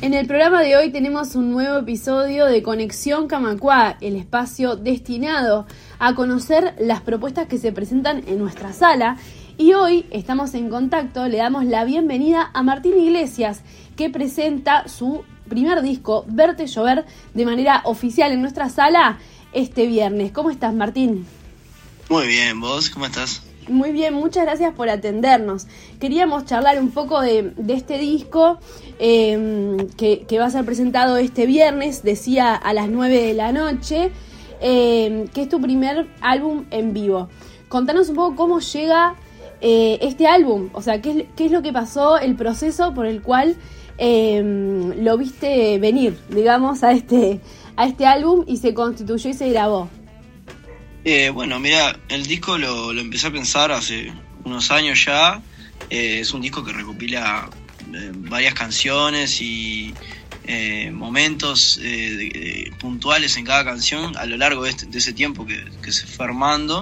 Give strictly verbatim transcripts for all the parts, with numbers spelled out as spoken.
En el programa de hoy tenemos un nuevo episodio de Conexión Camacuá, el espacio destinado a conocer las propuestas que se presentan en nuestra sala. Y hoy estamos en contacto, le damos la bienvenida a Martín Iglesias, que presenta su primer disco, Verte Llover, de manera oficial en nuestra sala este viernes. ¿Cómo estás, Martín? Muy bien, ¿vos cómo estás? Muy bien, muchas gracias por atendernos. Queríamos charlar un poco de, de este disco eh, que, que va a ser presentado este viernes, decía a las nueve de la noche, eh, que es tu primer álbum en vivo. Contanos un poco cómo llega eh, este álbum, o sea, qué es, qué es lo que pasó, el proceso por el cual eh, lo viste venir, digamos, a este, a este álbum y se constituyó y se grabó. Eh, bueno, mira, el disco lo, lo empecé a pensar hace unos años ya. Eh, es un disco que recopila eh, varias canciones y eh, momentos eh, de, de, puntuales en cada canción a lo largo de, este, de ese tiempo que, que se fue armando.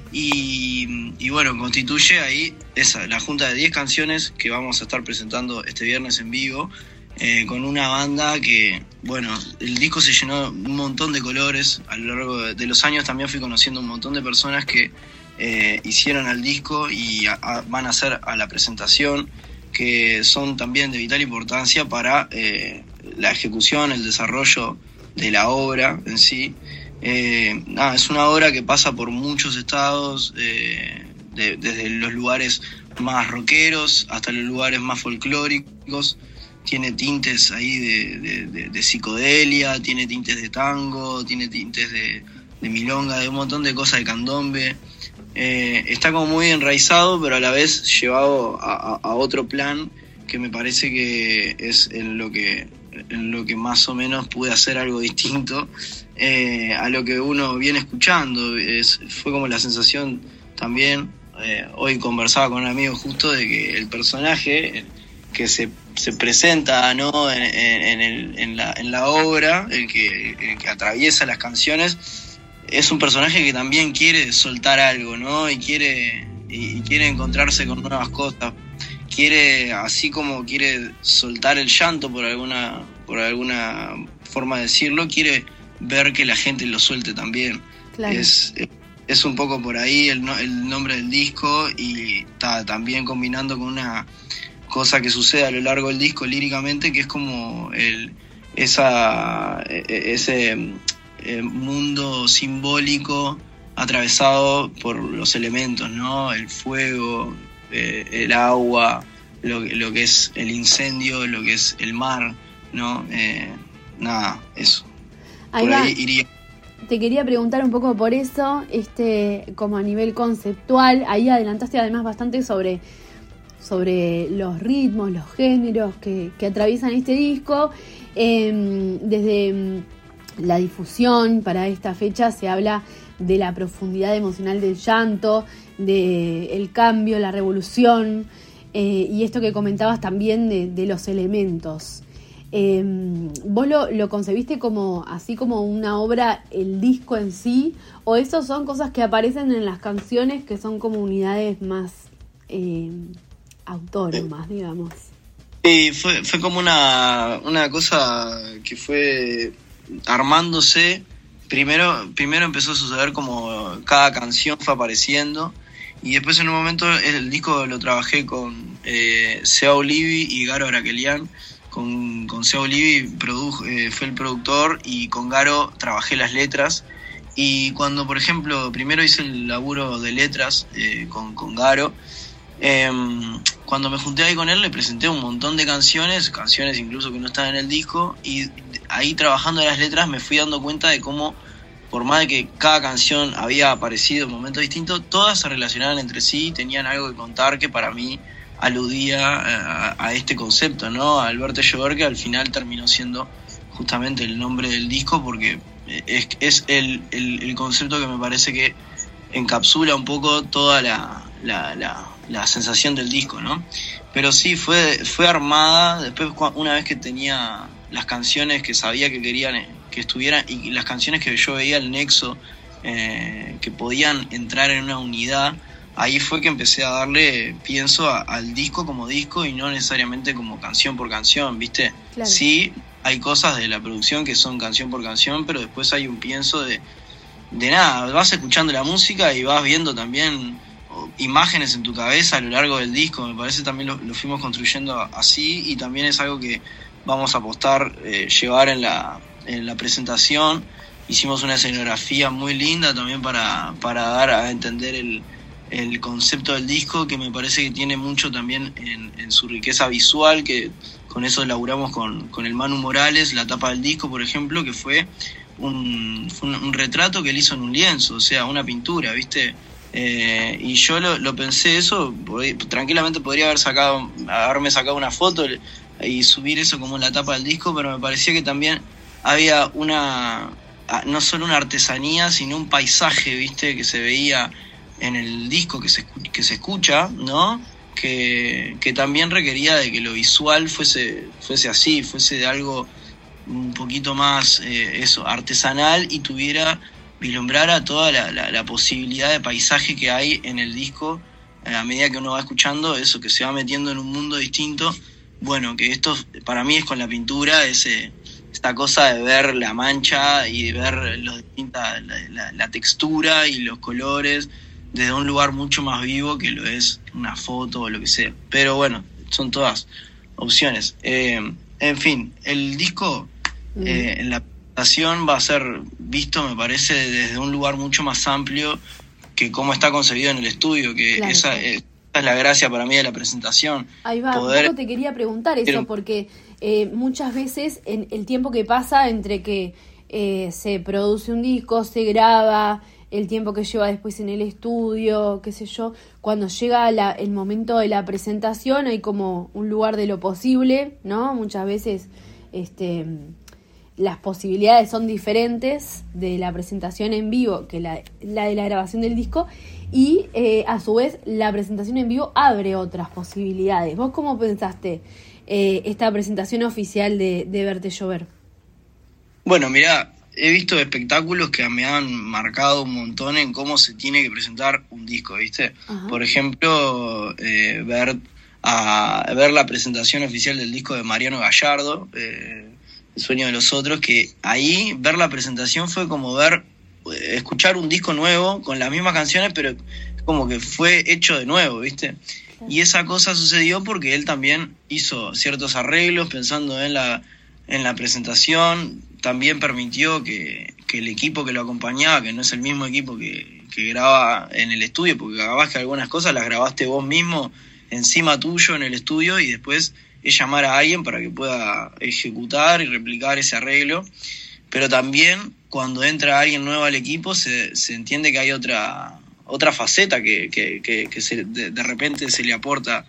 Y, y bueno, constituye ahí esa, la junta de diez canciones que vamos a estar presentando este viernes en vivo. Eh, con una banda que, bueno, el disco se llenó de un montón de colores. A lo largo de, de los años también fui conociendo un montón de personas que eh, hicieron al disco y a, a, van a hacer a la presentación, que son también de vital importancia para eh, la ejecución, el desarrollo de la obra en sí. Eh, nada, es una obra que pasa por muchos estados, eh, de, desde los lugares más rockeros hasta los lugares más folclóricos. Tiene tintes ahí de, de, de, de psicodelia, tiene tintes de tango, tiene tintes de, de milonga, de un montón de cosas, de candombe. Eh, está como muy enraizado, pero a la vez llevado a, a, a otro plan que me parece que es en lo que, en lo que más o menos pude hacer algo distinto eh, a lo que uno viene escuchando. Es, fue como la sensación también, eh, hoy conversaba con un amigo justo de que el personaje que se se presenta, ¿no? en, en, el, en, la, en la obra, el que, el que atraviesa las canciones, es un personaje que también quiere soltar algo, ¿no? Y quiere, y quiere encontrarse con nuevas cosas. Quiere, así como quiere soltar el llanto, por alguna, por alguna forma de decirlo, quiere ver que la gente lo suelte también. Claro. Es, es un poco por ahí el, el nombre del disco, y está también combinando con una cosa que sucede a lo largo del disco líricamente, que es como el esa ese eh, mundo simbólico atravesado por los elementos, ¿no? El fuego, eh, el agua, lo, lo que es el incendio, lo que es el mar, ¿no? Eh, nada, eso. Ahí por va. ahí iría. Te quería preguntar un poco por eso, este, como a nivel conceptual. Ahí adelantaste además bastante sobre sobre los ritmos, los géneros que, que atraviesan este disco. Eh, desde la difusión para esta fecha se habla de la profundidad emocional del llanto, de el cambio, la revolución, eh, y esto que comentabas también de, de los elementos. Eh, ¿Vos lo, lo concebiste como así como una obra, el disco en sí, o esos son cosas que aparecen en las canciones que son como unidades más eh, autónomas, digamos? Sí, fue, fue como una, una cosa que fue armándose. Primero, primero empezó a suceder como cada canción fue apareciendo, y después en un momento el disco lo trabajé con eh, Seba Olivi y Garo Araquelian. Con, con Seba Olivi produjo, eh, fue el productor, y con Garo trabajé las letras. Y cuando, por ejemplo, primero hice el laburo de letras eh, con, con Garo, Eh, cuando me junté ahí con él le presenté un montón de canciones, canciones incluso que no estaban en el disco, y ahí trabajando las letras me fui dando cuenta de cómo, por más de que cada canción había aparecido en momentos distintos, todas se relacionaban entre sí, tenían algo que contar que para mí aludía a, a este concepto, ¿no? Al Verte Llover, que al final terminó siendo justamente el nombre del disco, porque es, es el, el, el concepto que me parece que encapsula un poco toda la, la, la, la sensación del disco, ¿no? Pero sí, fue, fue armada después, una vez que tenía las canciones que sabía que querían que estuvieran, y las canciones que yo veía el nexo, eh, que podían entrar en una unidad. ahí fue que empecé a darle pienso a, al disco como disco y no necesariamente como canción por canción, ¿viste? Claro. Sí, hay cosas de la producción que son canción por canción, pero después hay un pienso de, de nada, vas escuchando la música y vas viendo también imágenes en tu cabeza a lo largo del disco. Me parece también lo, lo fuimos construyendo así, y también es algo que vamos a apostar, eh, llevar en la, en la presentación. Hicimos una escenografía muy linda también para, para dar a entender el, el concepto del disco, que me parece que tiene mucho también en, en su riqueza visual, que con eso laburamos con, con el Manu Morales, la tapa del disco, por ejemplo, que fue un, fue un, un retrato que él hizo en un lienzo, o sea, una pintura, ¿viste? Eh, y yo lo, lo pensé eso, tranquilamente podría haber sacado, haberme sacado una foto y subir eso como la tapa del disco, pero me parecía que también había una, no solo una artesanía, sino un paisaje, ¿viste? Que se veía en el disco, que se, que se escucha, ¿no? Que, que también requería de que lo visual fuese, fuese así, fuese de algo un poquito más, eh, eso, artesanal, y tuviera, vislumbrara toda la, la, la posibilidad de paisaje que hay en el disco, eh, a medida que uno va escuchando eso, que se va metiendo en un mundo distinto. Bueno, que esto para mí es con la pintura, ese, esta cosa de ver la mancha y de ver los distinta, la, la, la textura y los colores desde un lugar mucho más vivo que lo es una foto o lo que sea. Pero bueno, son todas opciones. Eh, en fin, el disco mm. eh, en la presentación va a ser visto, me parece, desde un lugar mucho más amplio que cómo está concebido en el estudio, que claro, esa, esa es la gracia para mí de la presentación. Ahí va, poder... un poco te quería preguntar eso, Pero... porque eh, muchas veces en el tiempo que pasa entre que eh, se produce un disco, se graba, el tiempo que lleva después en el estudio, qué sé yo, cuando llega la, el momento de la presentación hay como un lugar de lo posible, ¿no? Muchas veces este, las posibilidades son diferentes de la presentación en vivo que la, la de la grabación del disco, y eh, a su vez la presentación en vivo abre otras posibilidades. ¿Vos cómo pensaste eh, esta presentación oficial de, de Verte Llover? Bueno, mirá, he visto espectáculos que me han marcado un montón en cómo se tiene que presentar un disco, ¿viste? Ajá. Por ejemplo, eh, ver, a, ver la presentación oficial del disco de Mariano Gallardo, eh, El sueño de los otros, que ahí ver la presentación fue como ver, escuchar un disco nuevo con las mismas canciones, pero como que fue hecho de nuevo, ¿viste? Claro. Y esa cosa sucedió porque él también hizo ciertos arreglos pensando en la, en la presentación. También permitió que, que el equipo que lo acompañaba, que no es el mismo equipo que, que graba en el estudio, porque capaz que algunas cosas las grabaste vos mismo encima tuyo en el estudio, y después es llamar a alguien para que pueda ejecutar y replicar ese arreglo. Pero también cuando entra alguien nuevo al equipo se, se entiende que hay otra, otra faceta que, que, que, que se, de, de repente se le aporta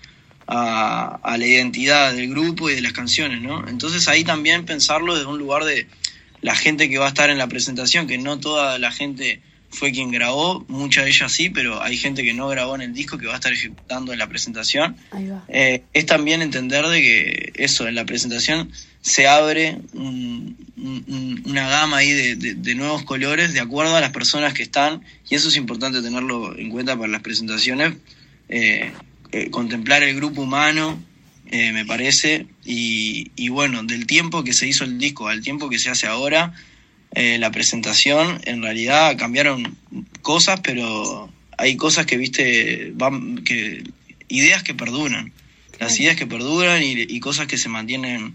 a, a la identidad del grupo y de las canciones, ¿no? Entonces ahí también pensarlo desde un lugar de la gente que va a estar en la presentación, que no toda la gente fue quien grabó, mucha de ellas sí, pero hay gente que no grabó en el disco que va a estar ejecutando en la presentación. Ahí va. Eh, es también entender de que eso, en la presentación se abre un, un, una gama ahí de, de, de nuevos colores de acuerdo a las personas que están, y eso es importante tenerlo en cuenta para las presentaciones. Eh, Eh, contemplar el grupo humano, eh, me parece, y, y bueno, del tiempo que se hizo el disco al tiempo que se hace ahora, eh, la presentación, en realidad cambiaron cosas, pero hay cosas que, viste, van, que ideas que perduran, las ideas que perduran y, y cosas que se mantienen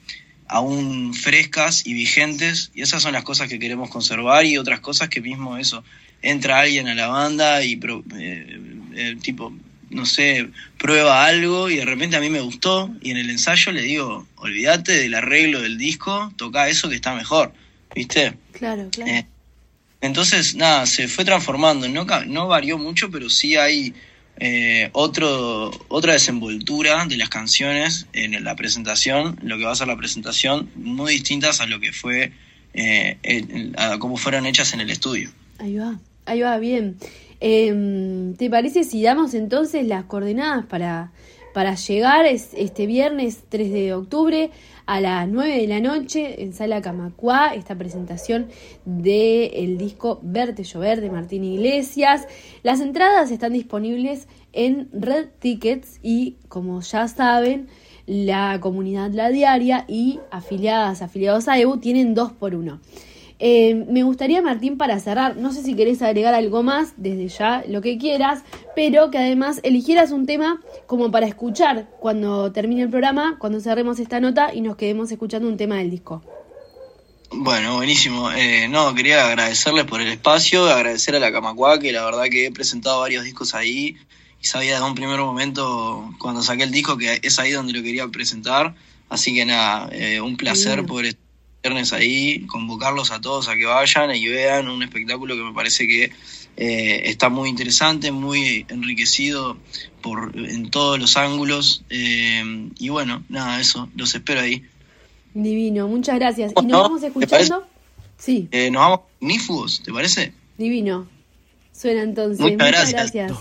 aún frescas y vigentes, y esas son las cosas que queremos conservar, y otras cosas que mismo eso, entra alguien a la banda y eh, eh, tipo... no sé, prueba algo y de repente a mí me gustó, y en el ensayo le digo, olvídate del arreglo del disco, toca eso que está mejor, ¿viste? Claro, claro. Eh, entonces, nada, se fue transformando, no, no varió mucho, pero sí hay eh, otro, otra desenvoltura de las canciones en la presentación, lo que va a ser la presentación, muy distintas a lo que fue, eh, el, a cómo fueron hechas en el estudio. Ahí va, ahí va, bien. Eh, ¿Te parece si damos entonces las coordenadas para, para llegar es este viernes tres de octubre a las nueve de la noche en Sala Camacuá, esta presentación del disco Verte Llover de Martín Iglesias. Las entradas están disponibles en Red Tickets y, como ya saben, la comunidad La Diaria y afiliadas, afiliados a E B U tienen dos por uno. Eh, me gustaría, Martín, para cerrar, no sé si querés agregar algo más, desde ya, lo que quieras, pero que además eligieras un tema como para escuchar cuando termine el programa, cuando cerremos esta nota y nos quedemos escuchando un tema del disco. Bueno, buenísimo. Eh, no, quería agradecerles por el espacio, agradecer a la Camacuá, que la verdad que he presentado varios discos ahí y sabía desde un primer momento, cuando saqué el disco, que es ahí donde lo quería presentar. Así que nada, eh, un placer Bien. poder estar viernes ahí, convocarlos a todos a que vayan y vean un espectáculo que me parece que eh, está muy interesante, muy enriquecido por en todos los ángulos, eh, y bueno, nada, eso, los espero ahí. Divino, muchas gracias. ¿Y nos vamos escuchando? Sí. Eh, nos vamos ignífugos, ¿te parece? Divino. Suena entonces. Muchas, muchas gracias. gracias.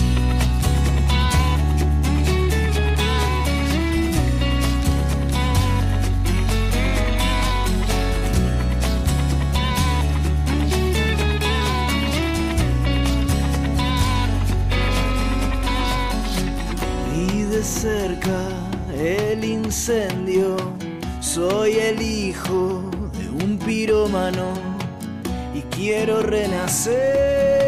Cerca el incendio, soy el hijo de un pirómano y quiero renacer.